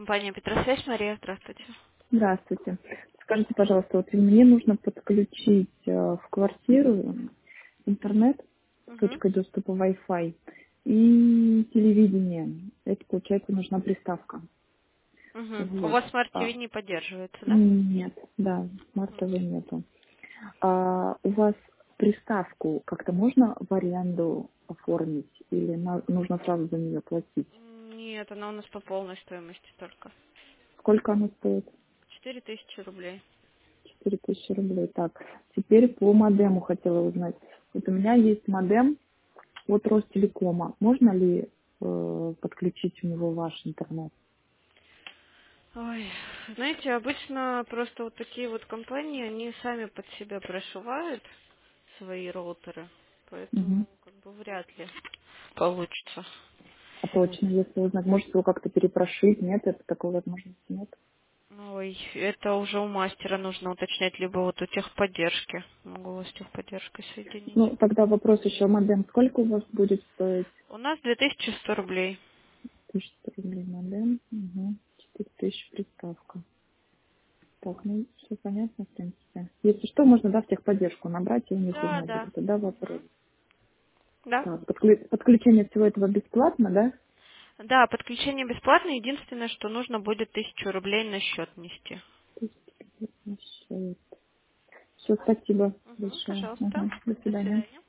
Компания Петросвязь, Мария, здравствуйте. Здравствуйте. Скажите, пожалуйста, вот мне нужно подключить в квартиру интернет с Угу. точкой доступа Wi-Fi и телевидение. Это, получается, нужна приставка. Угу. У Вот. вас Smart TV не поддерживается, да? Нет, да, Угу. смарт-ТВ нету. У вас приставку как-то можно в аренду оформить или нужно сразу за нее платить? Нет, она у нас по полной стоимости только. Сколько она стоит? 4000 рублей. 4000 рублей. Так, теперь по модему хотела узнать. Вот у меня есть модем от Ростелекома. Можно ли подключить у него ваш интернет? Ой, знаете, обычно просто вот такие вот компании, они сами под себя прошивают свои роутеры, Мгм. поэтому как бы вряд ли получится. А точно, если узнать, может его как-то перепрошить? Нет, это такой возможности нет. Ой, это уже у мастера нужно уточнять, либо вот у техподдержки. Могу вас с техподдержкой соединить. Ну, тогда вопрос еще, модем сколько у вас будет стоить? У нас 2100 рублей. 1100 рублей модем, угу. 4000 приставка. Так, ну, все понятно, в принципе. Если что, можно, да, в техподдержку набрать и у них Да, узнать да. будет, да, вопрос. Мгм. Да. Так, подключение всего этого бесплатно, да? Да, подключение бесплатное. Единственное, что нужно будет 1000 рублей на счет нести. Все, спасибо Угу, большое. пожалуйста. Ага, до До свидания. свидания.